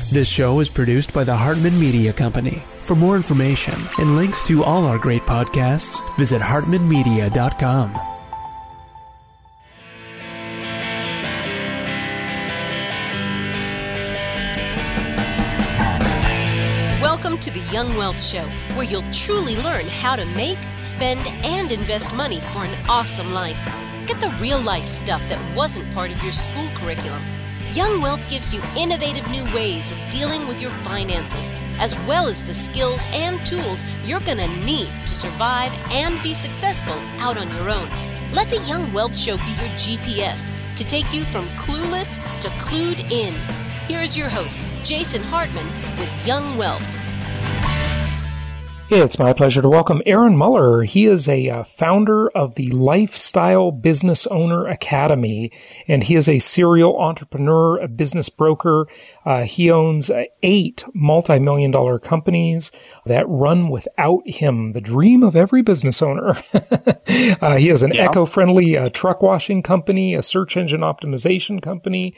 This show is produced by the Hartman Media Company. For more information and links to all our great podcasts, visit hartmanmedia.com. Welcome to the Young Wealth Show, where you'll truly learn how to make, spend, and invest money for an awesome life. Get the real-life stuff that wasn't part of your school curriculum. Young Wealth gives you innovative new ways of dealing with your finances, as well as the skills and tools you're going to need to survive and be successful out on your own. Let the Young Wealth Show be your GPS to take you from clueless to clued in. Here's your host, Jason Hartman, with Young Wealth. It's my pleasure to welcome Aaron Muller. He is a founder of the Lifestyle Business Owner Academy, and he is a serial entrepreneur, a business broker. He owns 8 multi-million-dollar companies that run without him, the dream of every business owner. He has an eco-friendly truck washing company, a search engine optimization company,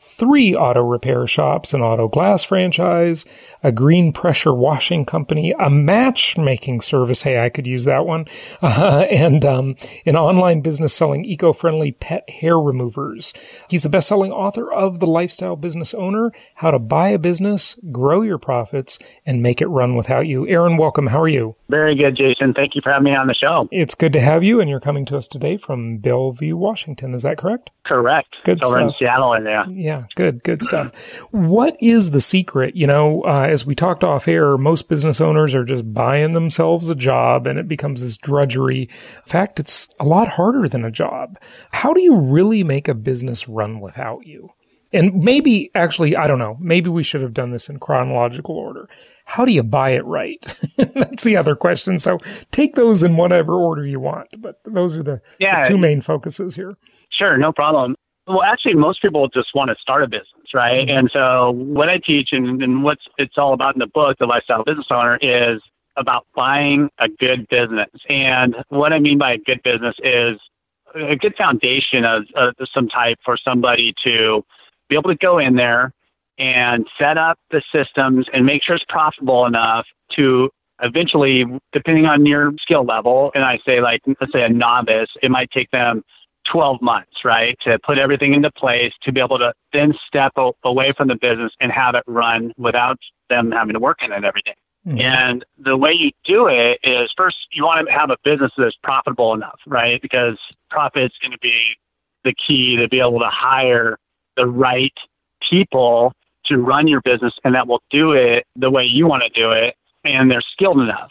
3 auto repair shops, an auto glass franchise, a green pressure washing company, a matchmaking service. Hey, I could use that one. And an online business selling eco-friendly pet hair removers. He's the best-selling author of The Lifestyle Business Owner, How to Buy a Business, Grow Your Profits, and Make It Run Without You. Aaron, welcome. How are you? Very good, Jason. Thank you for having me on the show. It's good to have you, and you're coming to us today from Bellevue, Washington. Is that correct? Correct. Good Over stuff. in Seattle in there. Yeah, good stuff. What is the secret? You know, as we talked off air, most business owners are just buying themselves a job and it becomes this drudgery. In fact, it's a lot harder than a job. How do you really make a business run without you? And maybe, actually, I don't know, maybe we should have done this in chronological order. How do you buy it right? That's the other question. So take those in whatever order you want, but those are the 2 main focuses here. Sure, no problem. Well, actually, most people just want to start a business, right? And so what I teach and what it's all about in the book, The Lifestyle Business Owner, is about buying a good business. And what I mean by a good business is a good foundation of some type for somebody to be able to go in there and set up the systems and make sure it's profitable enough to eventually, depending on your skill level, and I say, like, let's say a novice, it might take them 12 months, right, to put everything into place to be able to then step away from the business and have it run without them having to work in it every day. Mm-hmm. And the way you do it is, first, you want to have a business that's profitable enough, right? Because profit's going to be the key to be able to hire the right people to run your business and that will do it the way you want to do it, and they're skilled enough.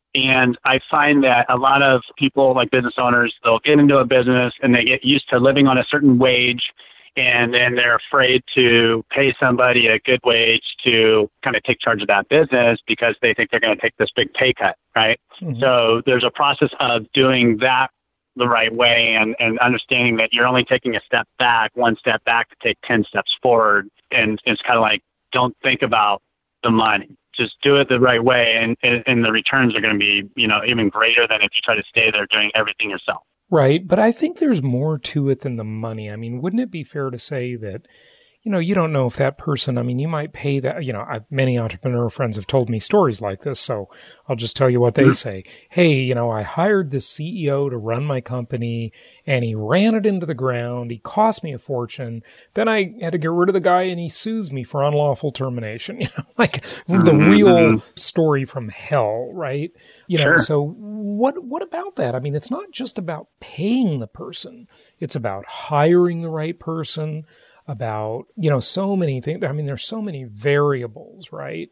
And I find that a lot of people, like business owners, they'll get into a business and they get used to living on a certain wage, and then they're afraid to pay somebody a good wage to kind of take charge of that business because they think they're going to take this big pay cut, right? Mm-hmm. So there's a process of doing that the right way and understanding that you're only taking a step back, 1 step back to take 10 steps forward. And it's kind of like, don't think about the money. Just do it the right way, and the returns are going to be, even greater than if you try to stay there doing everything yourself. Right. But I think there's more to it than the money. I mean, wouldn't it be fair to say that, you don't know if that person, you might pay that, many entrepreneur friends have told me stories like this. So I'll just tell you what they say. Hey, I hired this CEO to run my company and he ran it into the ground. He cost me a fortune. Then I had to get rid of the guy and he sues me for unlawful termination, like the real story from hell, right? Sure. So what about that? It's not just about paying the person. It's about hiring the right person, about, so many things. There's so many variables, right?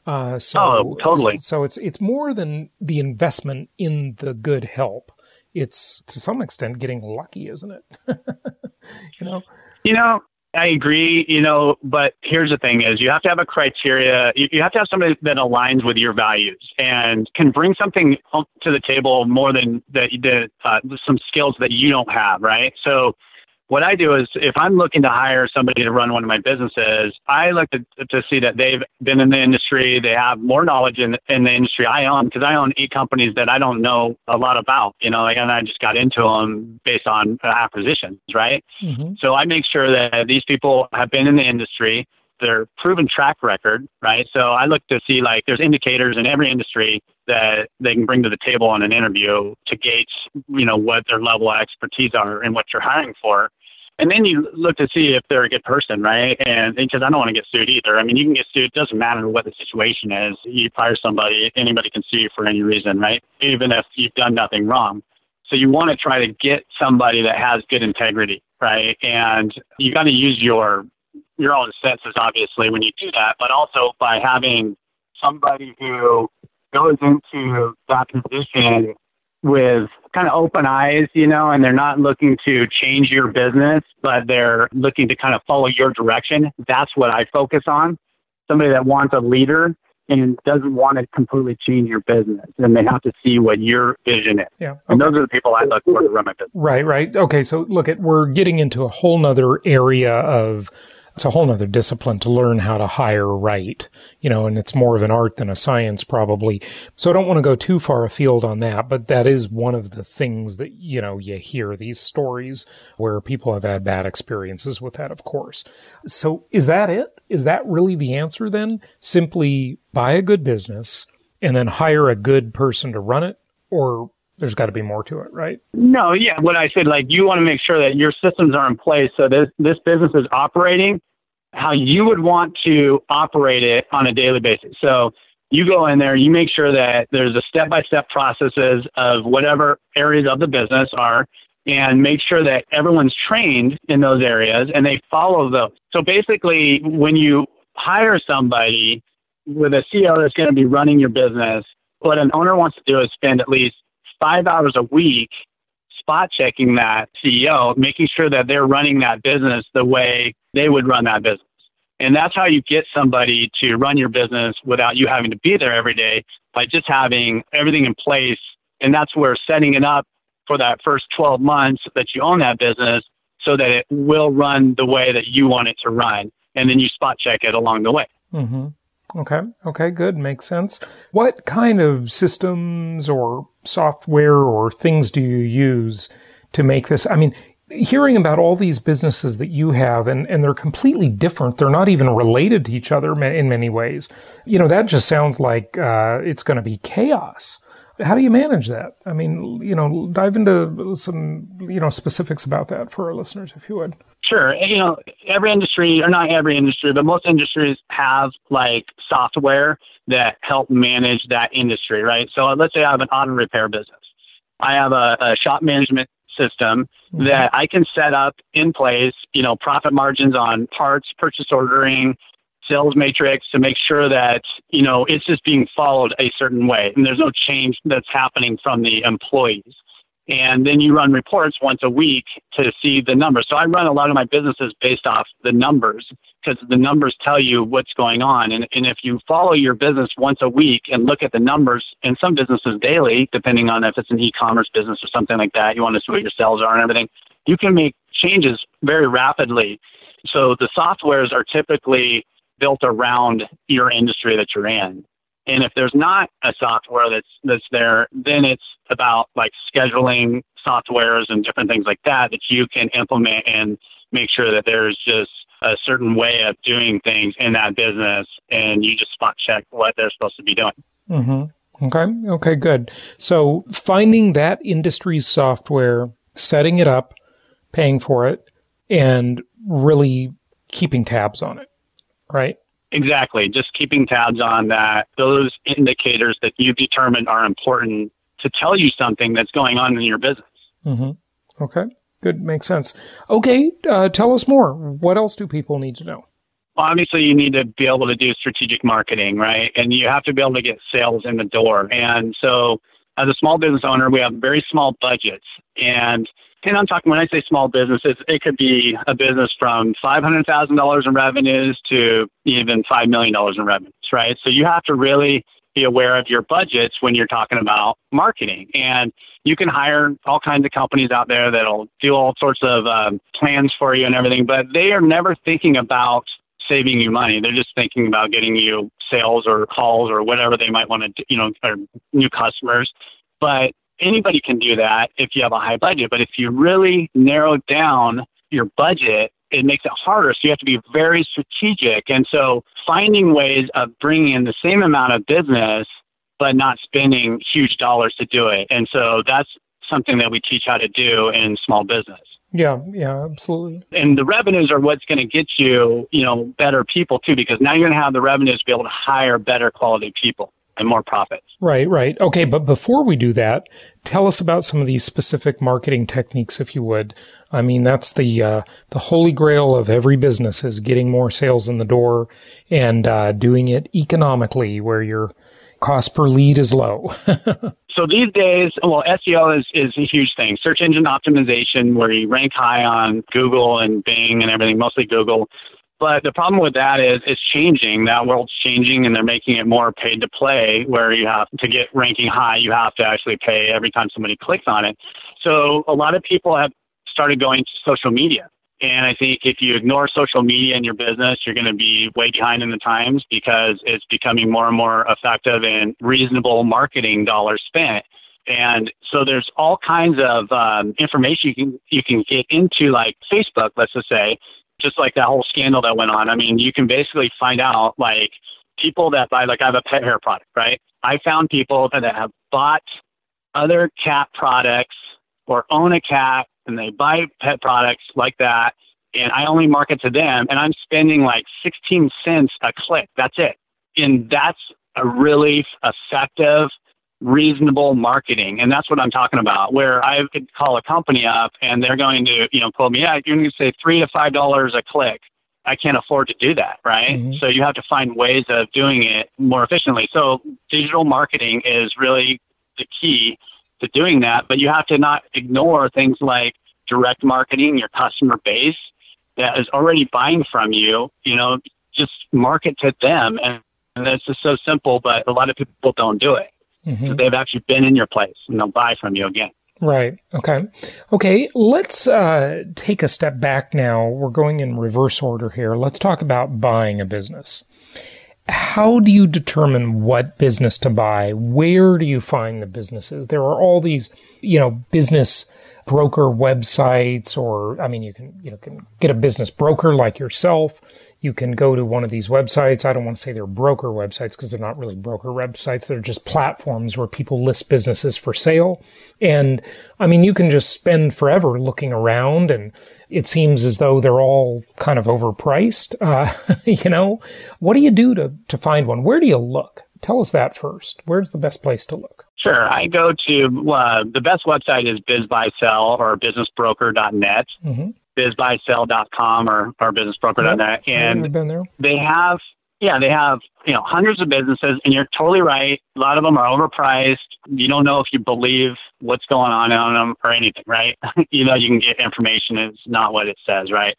Totally. So it's more than the investment in the good help. It's to some extent getting lucky, isn't it? I agree, but here's the thing is you have to have a criteria. You have to have somebody that aligns with your values and can bring something to the table more than some skills that you don't have, right? So what I do is if I'm looking to hire somebody to run one of my businesses, I look to see that they've been in the industry, they have more knowledge in the industry I own, because I own 8 companies that I don't know a lot about, and I just got into them based on acquisitions, right? Mm-hmm. So I make sure that these people have been in the industry, their proven track record, right? So I look to see like there's indicators in every industry that they can bring to the table in an interview to gauge, what their level of expertise are and what you're hiring for. And then you look to see if they're a good person, right? And because I don't want to get sued either. I mean, you can get sued. It doesn't matter what the situation is. You fire somebody, anybody can sue you for any reason, right? Even if you've done nothing wrong. So you want to try to get somebody that has good integrity, right? And you got to use your own senses, obviously, when you do that, but also by having somebody who goes into that position with kind of open eyes, and they're not looking to change your business, but they're looking to kind of follow your direction. That's what I focus on. Somebody that wants a leader and doesn't want to completely change your business. And they have to see what your vision is. Yeah. Okay. And those are the people I look for to run my business. Right. Okay. So look, we're getting into a whole nother area it's a whole nother discipline to learn how to hire right, and it's more of an art than a science probably. So I don't want to go too far afield on that, but that is one of the things that, you hear these stories where people have had bad experiences with that, of course. So is that it? Is that really the answer then? Simply buy a good business and then hire a good person to run it? Or there's got to be more to it, right? No, yeah. What I said, like, you want to make sure that your systems are in place so this business is operating how you would want to operate it on a daily basis. So you go in there, you make sure that there's a step-by-step processes of whatever areas of the business are, and make sure that everyone's trained in those areas and they follow those. So basically, when you hire somebody with a CEO that's going to be running your business, what an owner wants to do is spend at least 5 hours a week spot checking that CEO, making sure that they're running that business the way they would run that business. And that's how you get somebody to run your business without you having to be there every day, by just having everything in place. And that's where setting it up for that first 12 months that you own that business so that it will run the way that you want it to run. And then you spot check it along the way. Mm-hmm. Okay, good. Makes sense. What kind of systems or software or things do you use to make this? I mean, hearing about all these businesses that you have, and they're completely different. They're not even related to each other in many ways. That just sounds like it's going to be chaos. How do you manage that? I mean, dive into some, specifics about that for our listeners, if you would. Sure. Every industry, or not every industry, but most industries have like software that help manage that industry, right? So let's say I have an auto repair business. I have a shop management system that I can set up in place, profit margins on parts, purchase ordering, sales matrix, to make sure that, it's just being followed a certain way and there's no change that's happening from the employees. And then you run reports once a week to see the numbers. So I run a lot of my businesses based off the numbers, because the numbers tell you what's going on. And if you follow your business once a week and look at the numbers, and some businesses daily, depending on if it's an e-commerce business or something like that, you want to see what your sales are and everything, you can make changes very rapidly. So the softwares are typically built around your industry that you're in. And if there's not a software that's there, then it's about like scheduling softwares and different things like that you can implement and make sure that there's just a certain way of doing things in that business, and you just spot check what they're supposed to be doing. Mm-hmm. Okay, good. So finding that industry's software, setting it up, paying for it, and really keeping tabs on it, right? Exactly. Just keeping tabs on that, those indicators that you determined are important to tell you something that's going on in your business. Mm-hmm. Okay, good. Makes sense. Okay, tell us more. What else do people need to know? Well, obviously, you need to be able to do strategic marketing, right? And you have to be able to get sales in the door. And so as a small business owner, we have very small budgets. And I'm talking, when I say small businesses, it could be a business from $500,000 in revenues to even $5 million in revenues, right? So you have to really be aware of your budgets when you're talking about marketing. And you can hire all kinds of companies out there that'll do all sorts of plans for you and everything, but they are never thinking about saving you money. They're just thinking about getting you sales or calls or whatever they might want to, or new customers. But anybody can do that if you have a high budget. But if you really narrow down your budget it makes it harder. So you have to be very strategic. And so finding ways of bringing in the same amount of business, but not spending huge dollars to do it. And so that's something that we teach how to do in small business. Yeah, absolutely. And the revenues are what's going to get you, better people too, because now you're going to have the revenues to be able to hire better quality people and more profits. Right. Okay, but before we do that, tell us about some of these specific marketing techniques, if you would. I mean, that's the holy grail of every business is getting more sales in the door and doing it economically where your cost per lead is low. So these days, SEO is a huge thing. Search engine optimization, where you rank high on Google and Bing and everything, mostly Google. But the problem with that is it's changing. That world's changing, and they're making it more paid to play, where you have to get ranking high, you have to actually pay every time somebody clicks on it. So a lot of people have started going to social media. And I think if you ignore social media in your business, you're going to be way behind in the times, because it's becoming more and more effective and reasonable marketing dollars spent. And so there's all kinds of information you can get into, like Facebook, let's just say, just like that whole scandal that went on. I mean, you can basically find out, like, people that buy, like, I have a pet hair product, right? I found people that have bought other cat products or own a cat, and they buy pet products like that, and I only market to them, and I'm spending like 16 cents a click. That's it. And that's a really effective, reasonable marketing. And that's what I'm talking about, where I could call a company up and they're going to, quote me, you're going to say $3 to $5 a click. I can't afford to do that, right? Mm-hmm. So you have to find ways of doing it more efficiently. So digital marketing is really the key to doing that, but you have to not ignore things like direct marketing, your customer base that is already buying from you, just market to them. And that's just so simple, but a lot of people don't do it. Mm-hmm. So they've actually been in your place and they'll buy from you again. Right. Okay. Let's take a step back now. We're going in reverse order here. Let's talk about buying a business. How do you determine what business to buy? Where do you find the businesses? There are all these, business broker websites, or, you can get a business broker like yourself. You can go to one of these websites. I don't want to say they're broker websites because they're not really broker websites. They're just platforms where people list businesses for sale. And you can just spend forever looking around, and it seems as though they're all kind of overpriced. What do you do to find one? Where do you look? Tell us that first. Where's the best place to look? Sure. I go to the best website is BizBuySell or businessbroker.net, mm-hmm. bizbuysell.com or businessbroker.net. Yep. And I've been there. They have hundreds of businesses, and you're totally right. A lot of them are overpriced. You don't know if you believe what's going on them or anything, right? You can get information. It's not what it says, right?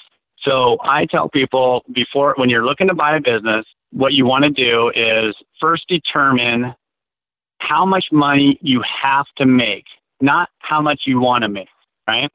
So I tell people when you're looking to buy a business, what you want to do is first determine how much money you have to make, not how much you want to make, right?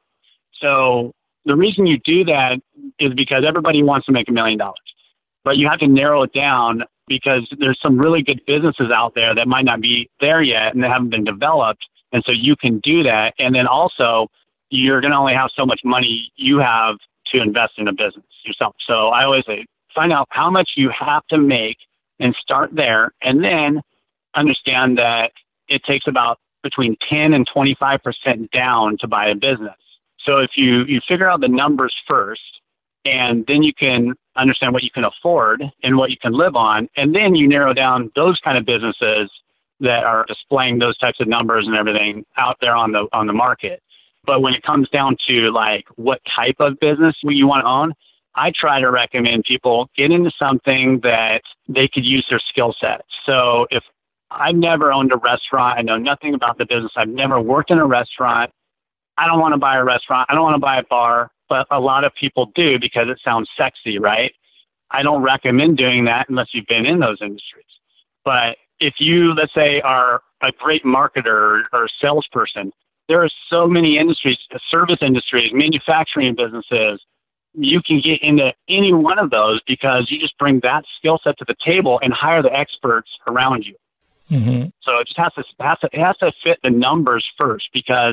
So the reason you do that is because everybody wants to make $1 million, but you have to narrow it down because there's some really good businesses out there that might not be there yet and they haven't been developed. And so you can do that. And then also you're going to only have so much money you have to invest in a business yourself. So I always say, find out how much you have to make and start there, and then understand that it takes about between 10 and 25% down to buy a business. So if you figure out the numbers first, and then you can understand what you can afford and what you can live on, and then you narrow down those kind of businesses that are displaying those types of numbers and everything out there on the market. But when it comes down to like what type of business you want to own, I try to recommend people get into something that they could use their skill set. So if I've never owned a restaurant, I know nothing about the business, I've never worked in a restaurant, I don't want to buy a restaurant, I don't want to buy a bar, but a lot of people do because it sounds sexy, right? I don't recommend doing that unless you've been in those industries. But if you, let's say, are a great marketer or salesperson, there are so many industries, service industries, manufacturing businesses. You can get into any one of those because you just bring that skill set to the table and hire the experts around you. Mm-hmm. So it just has to fit the numbers first, because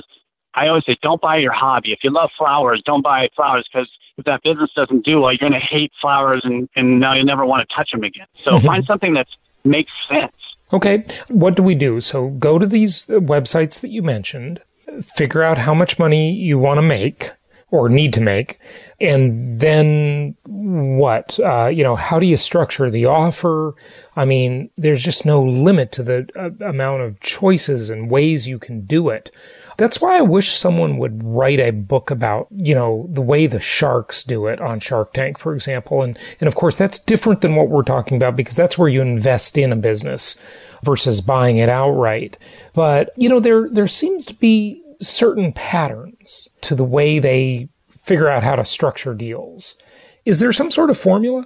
I always say, don't buy your hobby. If you love flowers, don't buy flowers, because if that business doesn't do well, you're going to hate flowers, and now you'll never want to touch them again. So find something that makes sense. Okay. What do we do? So go to these websites that you mentioned, figure out how much money you want to make or need to make, and then what? How do you structure the offer? I mean, there's just no limit to the amount of choices and ways you can do it. That's why I wish someone would write a book about, the way the sharks do it on Shark Tank, for example. And of course, that's different than what we're talking about, because that's where you invest in a business versus buying it outright. But, there seems to be certain patterns to the way they figure out how to structure deals. Is there some sort of formula?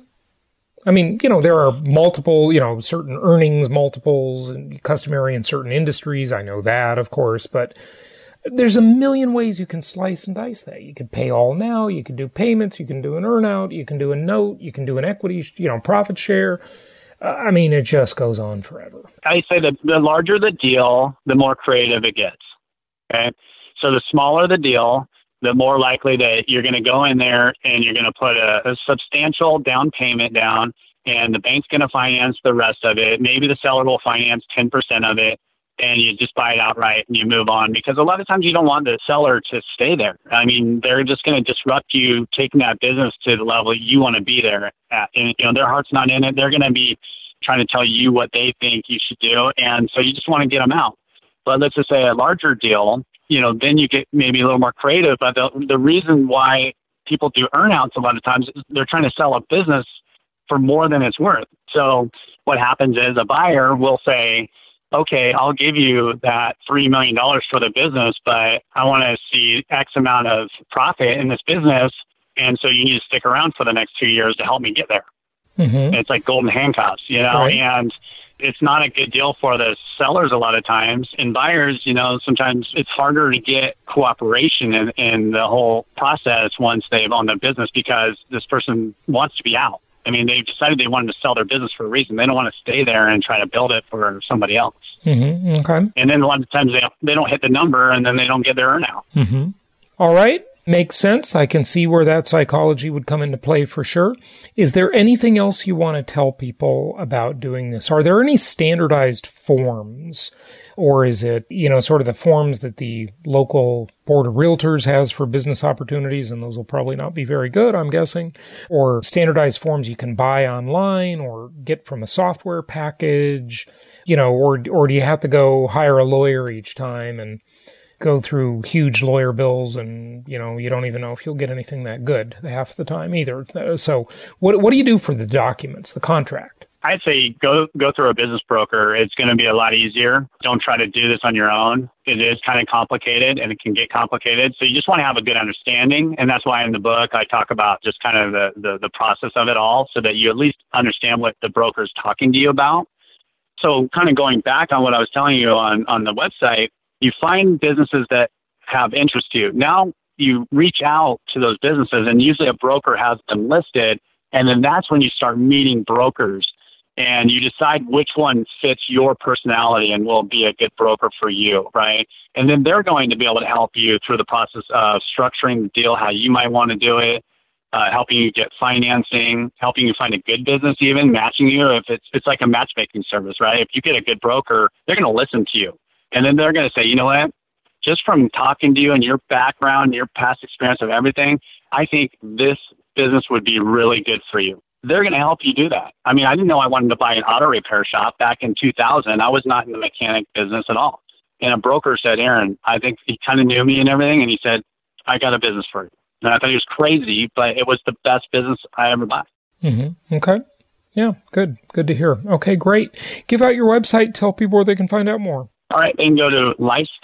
I mean, there are multiple, certain earnings multiples and customary in certain industries. I know that, of course, but there's a million ways you can slice and dice that. You can pay all now, you can do payments, you can do an earnout, you can do a note, you can do an equity, profit share. I mean, it just goes on forever. I say that the larger the deal, the more creative it gets. Okay. So the smaller the deal, the more likely that you're going to go in there and you're going to put a substantial down payment down, and the bank's going to finance the rest of it. Maybe the seller will finance 10% of it, and you just buy it outright and you move on, because a lot of times you don't want the seller to stay there. I mean, they're just going to disrupt you taking that business to the level you want to be there at. And, their heart's not in it. They're going to be trying to tell you what they think you should do. And so you just want to get them out. But let's just say a larger deal, then you get maybe a little more creative. But the reason why people do earnouts a lot of times is they're trying to sell a business for more than it's worth. So what happens is a buyer will say, okay, I'll give you that $3 million for the business, but I want to see X amount of profit in this business. And so you need to stick around for the next 2 years to help me get there. Mm-hmm. It's like golden handcuffs, right. And it's not a good deal for the sellers a lot of times. And buyers, sometimes it's harder to get cooperation in the whole process once they've owned the business, because this person wants to be out. I mean, they've decided they wanted to sell their business for a reason. They don't want to stay there and try to build it for somebody else. Mm-hmm. Okay. And then a lot of times they don't hit the number, and then they don't get their earnout. Mm-hmm. All right. Makes sense. I can see where that psychology would come into play for sure. Is there anything else you want to tell people about doing this? Are there any standardized forms, or is it, sort of the forms that the local board of realtors has for business opportunities, and those will probably not be very good, I'm guessing, or standardized forms you can buy online or get from a software package, or do you have to go hire a lawyer each time and go through huge lawyer bills, and you don't even know if you'll get anything that good half the time either. So what do you do for the documents, the contract? I'd say go through a business broker. It's going to be a lot easier. Don't try to do this on your own. It is kind of complicated, and it can get complicated. So you just want to have a good understanding. And that's why in the book I talk about just kind of the process of it all, so that you at least understand what the broker's talking to you about. So kind of going back on what I was telling you on the website, you find businesses that have interest to you. Now you reach out to those businesses, and usually a broker has them listed. And then that's when you start meeting brokers, and you decide which one fits your personality and will be a good broker for you, right? And then they're going to be able to help you through the process of structuring the deal, how you might want to do it, helping you get financing, helping you find a good business, even matching you. If it's like a matchmaking service, right? If you get a good broker, they're going to listen to you. And then they're going to say, you know what, just from talking to you and your background, your past experience of everything, I think this business would be really good for you. They're going to help you do that. I mean, I didn't know I wanted to buy an auto repair shop back in 2000. I was not in the mechanic business at all. And a broker said, Aaron, I think he kind of knew me and everything. And he said, I got a business for you. And I thought he was crazy, but it was the best business I ever bought. Mm-hmm. Okay. Yeah, good. Good to hear. Okay, great. Give out your website. Tell people where they can find out more. All right, they can go to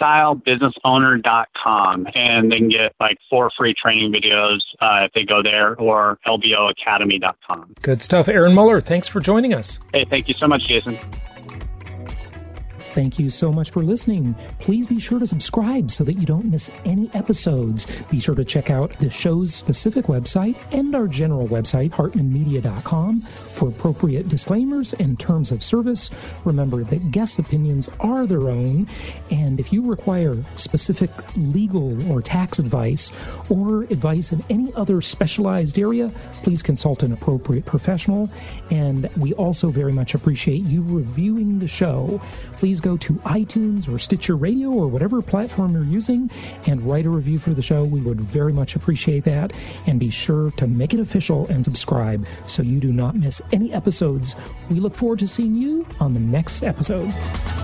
lifestylebusinessowner.com, and they can get like 4 free training videos if they go there, or lboacademy.com. Good stuff. Aaron Muller, thanks for joining us. Hey, thank you so much, Jason. Thank you so much for listening. Please be sure to subscribe so that you don't miss any episodes. Be sure to check out the show's specific website and our general website, hartmanmedia.com, for appropriate disclaimers and terms of service. Remember that guest opinions are their own, and if you require specific legal or tax advice or advice in any other specialized area, please consult an appropriate professional. And we also very much appreciate you reviewing the show. Please go to iTunes or Stitcher Radio or whatever platform you're using and write a review for the show. We would very much appreciate that. And be sure to make it official and subscribe so you do not miss any episodes. We look forward to seeing you on the next episode.